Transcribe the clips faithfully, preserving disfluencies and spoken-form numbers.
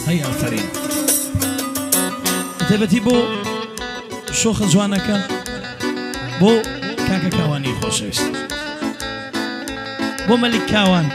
هيا فرين تبتي بو شوخ جوانك بو كاكا كاواني خوشويست بو ملك كاوان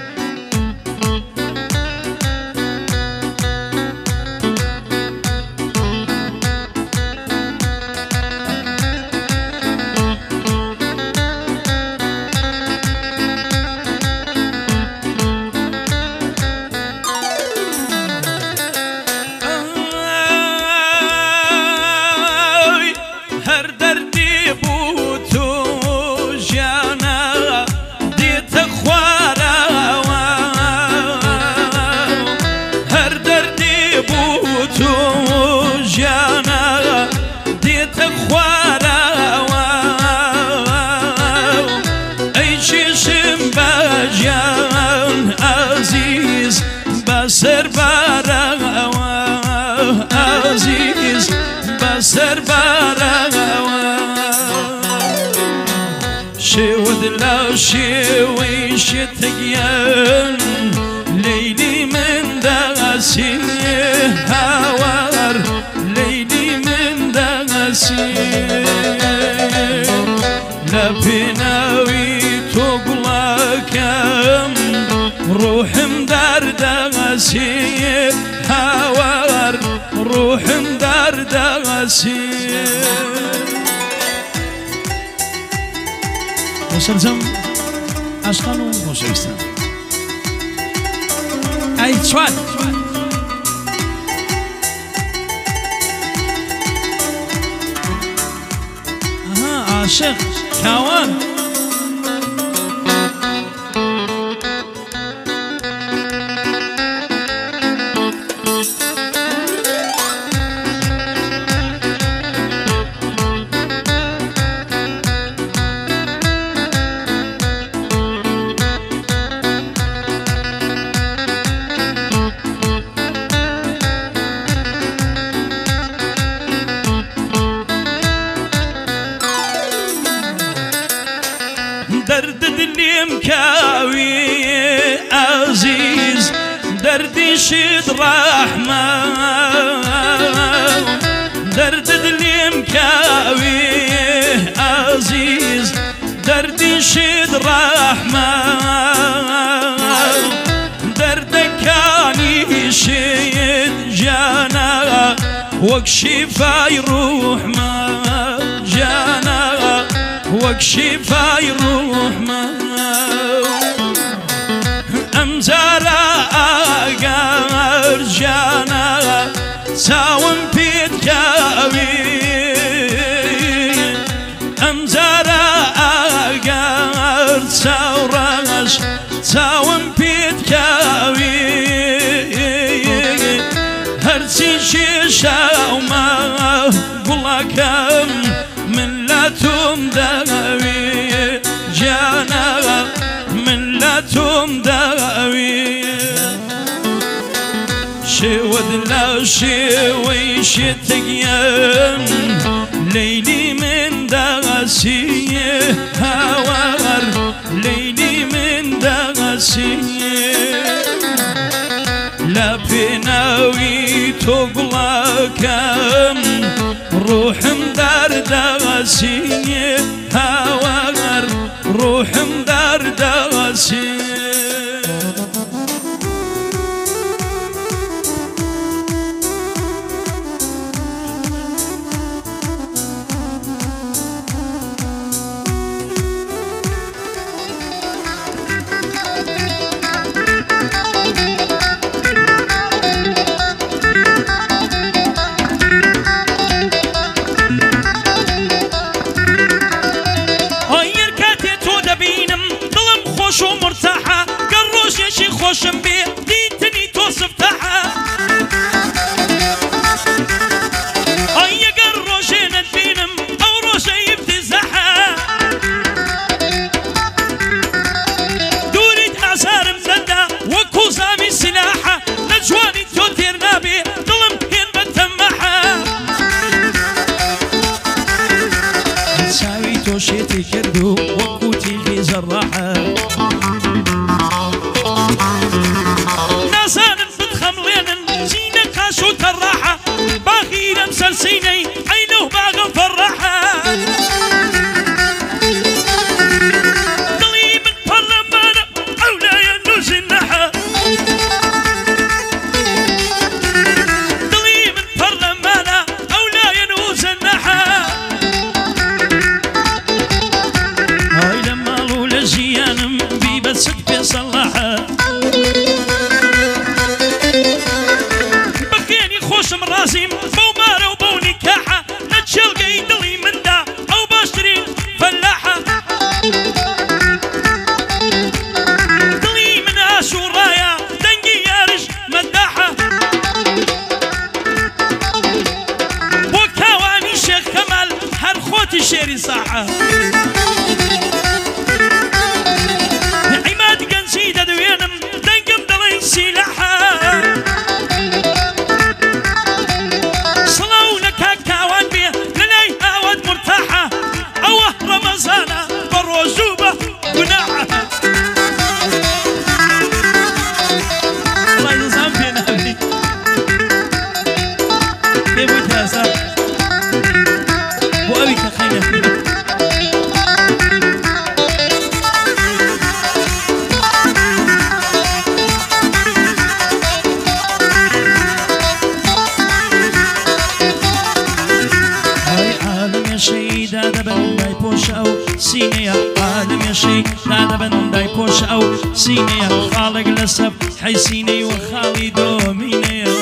سربارا عزيز بسربارا شود لا شوي شتيان ليلي من داسي هوار ليلي من داسي لبناوي تقلقم روح مدار داسي هوار روح مدار داسي وسرزم عشقانو خوشویستم ای چواد آها عاشق کاوان درد دلیم کاوی عزیز دردی شد رحمه درد دلیم کاوی عزیز دردی شد رحمه درد کانی شد جانا وک شفای روح ما جانا وك شفاي روح ما أمزارا أقار جانا ساوم بيت كاوي أمزارا أقار ساوراش ساوم بيت كاوي هرسي شيشا وما قلقم من لا تمداوي جانا من لا تمداوي شود لا شوي شتقيم ليلي من داسي هوار ليلي من داسي لا بناوي تقلقم روح مدار داسي هوار روح مدار داسي شو مرتاحة مێشەی دادەبەندای پۆش ئەو سینەیە خاڵێک لەسەر حەیسینەی و خاڵی دۆمینەیە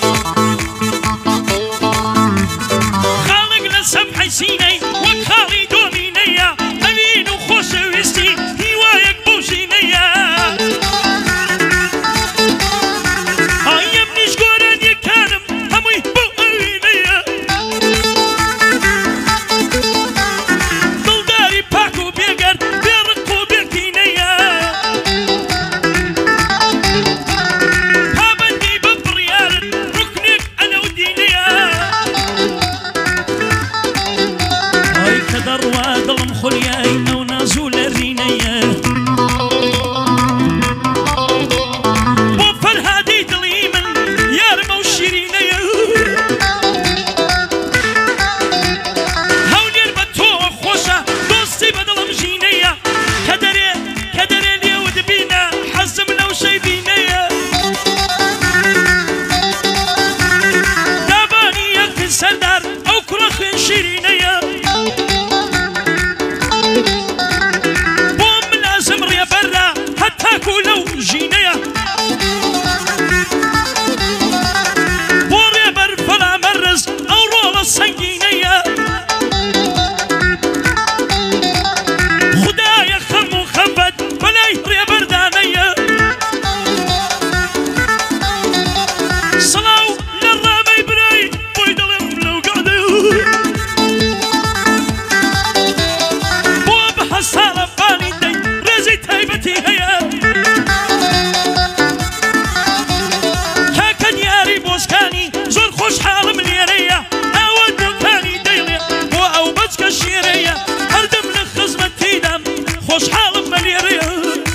خاڵێک لەسەر حەیسینەی وەک خاڵی دۆمینەیە ئەوین و خۆشەویستی هیوایەک بۆ ژینەیە ئایم نیش گۆرانیەکانم هەمووی بۆ ئەوینەیە دڵداری پاک و بێگەر بێڕق و بێکینەیە پابەندی بە بڕیارن ڕوکنێک ئەلەو دینەیە ئای کە دەڕوا دڵم خولیای ئەو نازوو لە ڕینەیە بۆ فەرهادی دڵی من یارمە و شیرینەیە هەولێر بە تۆ خۆشە دۆستی بە دڵم ژینەیە کە دەرێ کە دەرێ لێوت بینە حەزم لەو شەی بینەیە دابانی یەکتر سەردار ئەو کوڕە خوێن شیرینەیە بۆم لازم ڕێبەرە هەتاکو لەو ژینەیە بۆ ڕێبەر فەلامەرز ئەو ڕۆڵە سەنگینەیە خودایە خەم و خەفەت بەلای ڕێبەردانەیە سڵاو لە ڕامەی برای بۆی دڵم لەو گەعدەیە بۆ بە هەساڵە فانی دەی ڕێزی تایبەتی هەیە کاکە دیاری بۆزکانی زۆر خۆشحاڵم لێرەیە ئەوە دڵکانی دەیڵێ بۆ ئەو بەچکە شێرەیە هەردەم لە خزمەتیدام خۆشحاڵم بە لێرەیە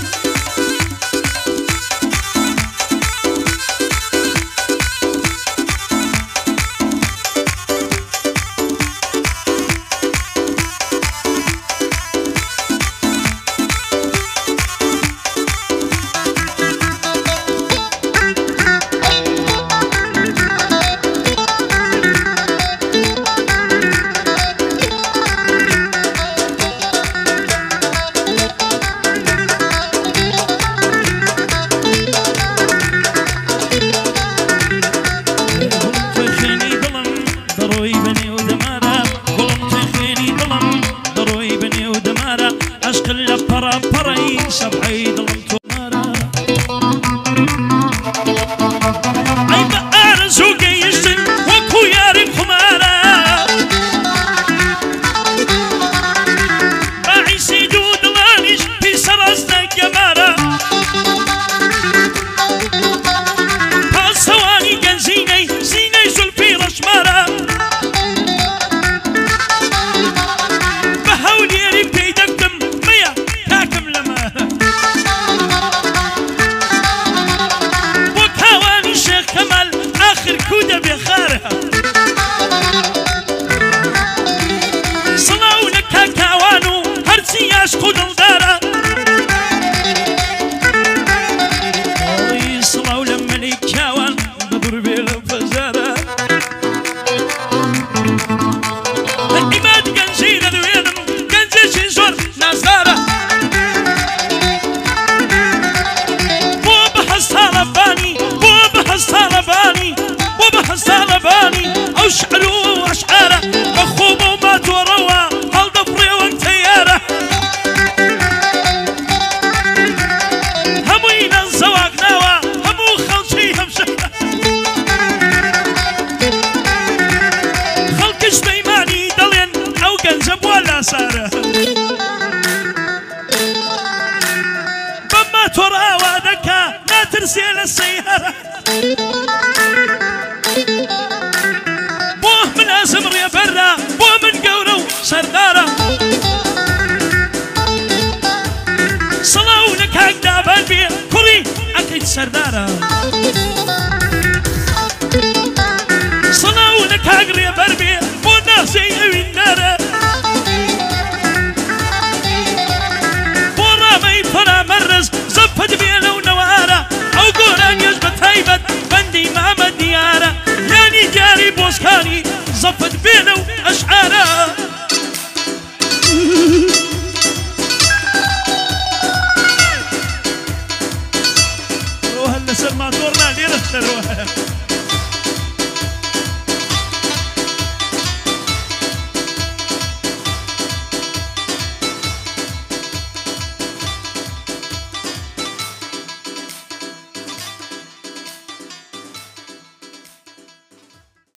بۆ منازم ڕێبەرە بۆ من گەورە و سەردارە سڵاو لە کاک دابان بێ کوڕی ئەکەیت سەردارە سڵاو لە کاک ڕێبەر بێ بۆ ناسەی ئەویندارە بۆ ڕامەی فەرامەرز زەفەت بێ لەو نەوارە ئەو گۆرانیەش بە تایبەت بەندی مامە دیارە یانی دیاری بۆزکانی زەفەت بێ لەو ئەشعارە